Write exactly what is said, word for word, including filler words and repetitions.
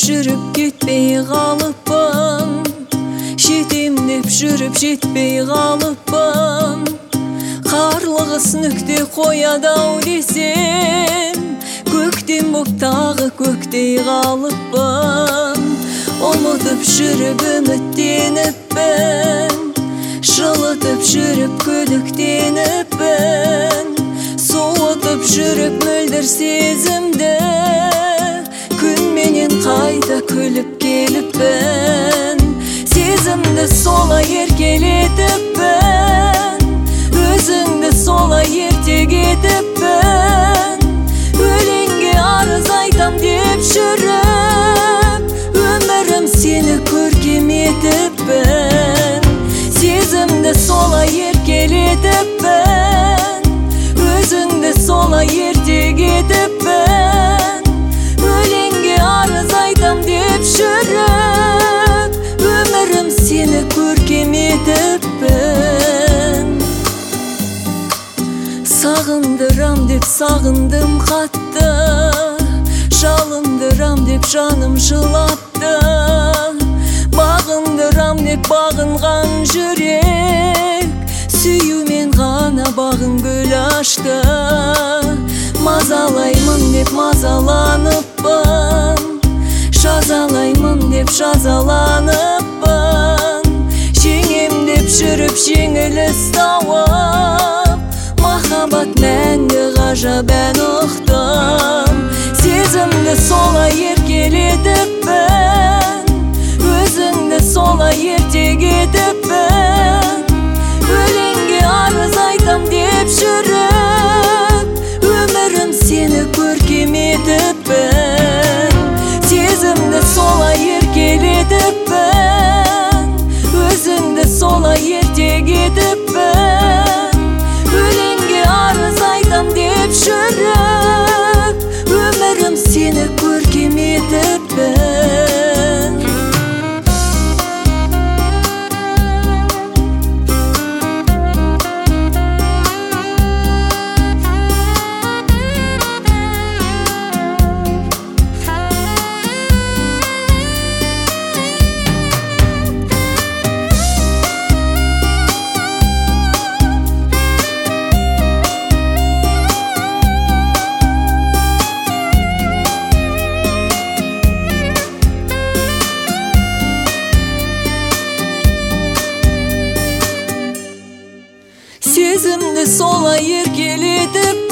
жүріп кетпей қалыппын, жетем деп жүріп жетпей қалыппын. Қарлығыс нүкте қояды-ау десем, көктем боп тағы көктей қалыппын. Ұмытып жүріп үміттеніппін, жылытып жүріп күдіктеніппін. Суытып жүріп мөлдір сезімді, күнменен қайта күліп келіппін. Сезімді солай еркелетіппін, өзіңді солай ертек етіппін. Өлеңге арыз айтам деп жүріп, өмірім сені көркем етіппін. Сезімді солай еркелетіппін, өзіңді солай ертек етіппін. Өлеңге арыз айтам деп жүріп, өмірім сені көркем етіппін. Сағындырам деп сағындым қатты, жалындырам деп жаным жылатты. Бағындырам деп бағынған жүрек, сүюмен ғана бағын гүл ашты. Мазалаймын деп мазаланыппын, жазалаймын деп жазаланыппын. Жеңем деп жүріп жеңіліс тауып, махаббат мәңгі ғажап ән ұқтым. Сезімді солай еркелетіппін, өзіңді солай ертек етіппін. Өлеңге арыз айтам деп жүріп, өмірім сені көркем етіппін. Сезімді солай еркелетіппін, өзіңді солай ертек етіппін. Өлеңге арыз айтам деп жүріп, өмірім сені көркем етіппін. Сезімді солай еркелетіп